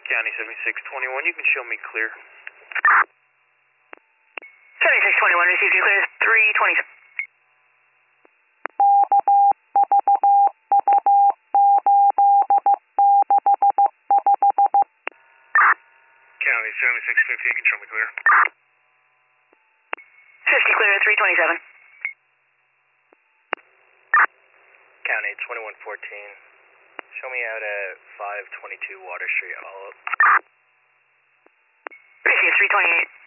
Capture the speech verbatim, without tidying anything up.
County seventy-six twenty-one, you can show me clear. seventy-six twenty-one, received you clear, three twenty-seven. County seventy-six fifty, you can show me clear. fifty clear, three twenty-seven. County twenty-one fourteen, show me out at five twenty-two Water Street, all up. Received three twenty-eight.